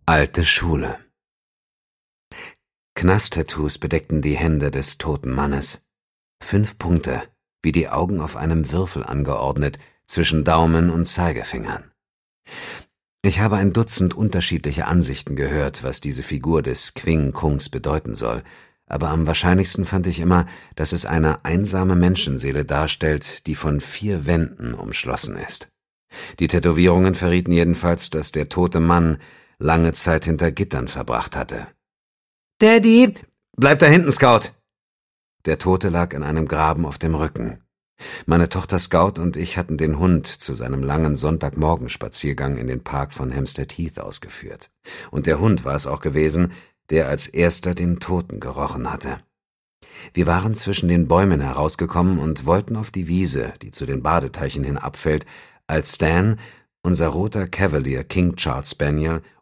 Alte Schule. Knast-Tattoos bedeckten die Hände des toten Mannes. 5 Punkte, wie die Augen auf einem Würfel angeordnet, zwischen Daumen und Zeigefingern. Ich habe ein Dutzend unterschiedliche Ansichten gehört, was diese Figur des Kwing Kungs bedeuten soll, aber am wahrscheinlichsten fand ich immer, dass es eine einsame Menschenseele darstellt, die von 4 Wänden umschlossen ist. Die Tätowierungen verrieten jedenfalls, dass der tote Mann lange Zeit hinter Gittern verbracht hatte. »Daddy! Bleib da hinten, Scout!« Der Tote lag in einem Graben auf dem Rücken. Meine Tochter Scout und ich hatten den Hund zu seinem langen Sonntagmorgenspaziergang in den Park von Hampstead Heath ausgeführt. Und der Hund war es auch gewesen, der als erster den Toten gerochen hatte. Wir waren zwischen den Bäumen herausgekommen und wollten auf die Wiese, die zu den Badeteichen hin abfällt, als Stan, unser roter Cavalier King Charles Spaniel,